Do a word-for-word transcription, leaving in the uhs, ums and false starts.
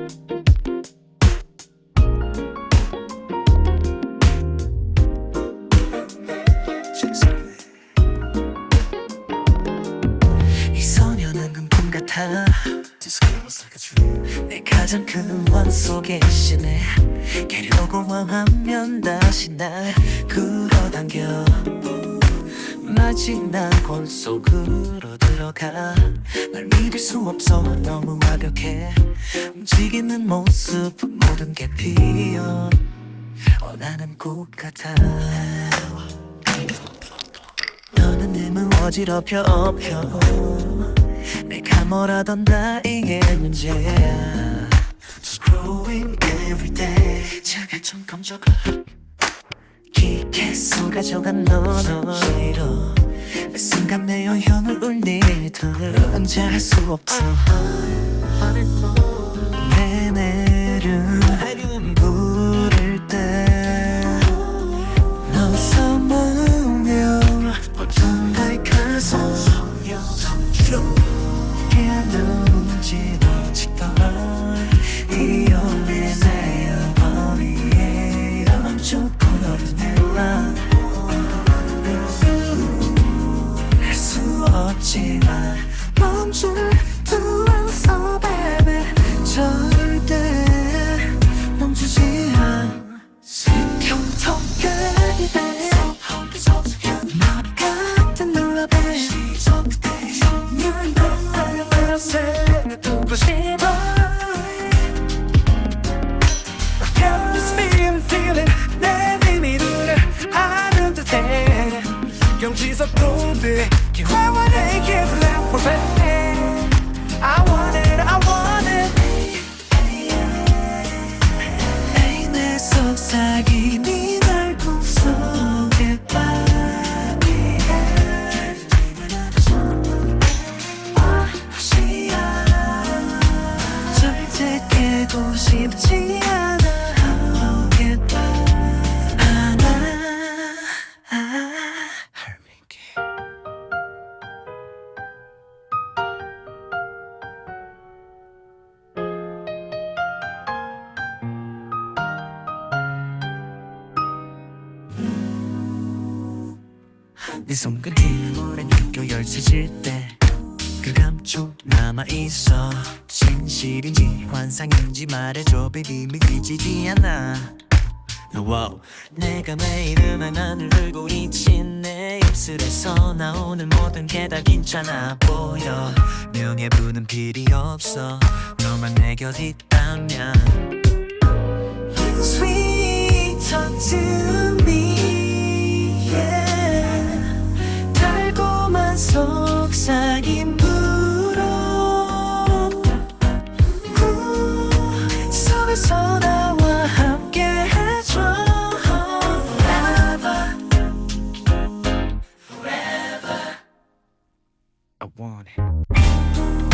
이 소녀는 금품 같아. 내 가장 큰 원소계시네. 깨려고 하면 다시 날 끌어당겨. 마치 난 권 속으로 들어가. 널 믿을 수 없어, 너무 완벽해. 움직이는 모습 모든 게 피어 원하는 꽃 같아. 너는 님은 어지럽혀 엎혀. 내가 뭐라던 나에게 문제야. Just growing every day. 제발 좀 검적아. 깊게 속아져간 너너로 매 순간 내 영혼을 울리도록 혼자 할 수 없어. 내 내름 부를 때 너 써보며 어떤 나의 가슴 깨안 눈지도 찍더라. 이 온리 내 머리에 멈추고 너를 내라. 할 수 없지만 멈출 수 없어 baby. 절대 멈추지 않아. 통통하게 돼. 너 같은 놀라 baby. 널 생각하고 싶어. I got this feeling, feeling 내 비밀을 아는 듯해. 경치서 도배 기회와 내 기분을 보내. I want it, I want it. 에이 내 속삭임이 날 꿈속에 빠지게. 절대 깨고 싶지 않아. 오겠다 하나. 할미기. 네 손끝이 오랜 학교 열쇠 질 때 그 감촉 남아있어. 진실인지 환상인지 말해줘 baby. 믿기지 않아. wow. 내가 매일 음악 하늘 들고 있진 내 입술에서 나오는 모든 게 다 괜찮아 보여. 명예부는 필요 없어. 너만 내 곁 있다면. Sweet talk to me, yeah. 달콤한 속삭임으로 속에서 나와 함께 해줘. Forever, forever I want it.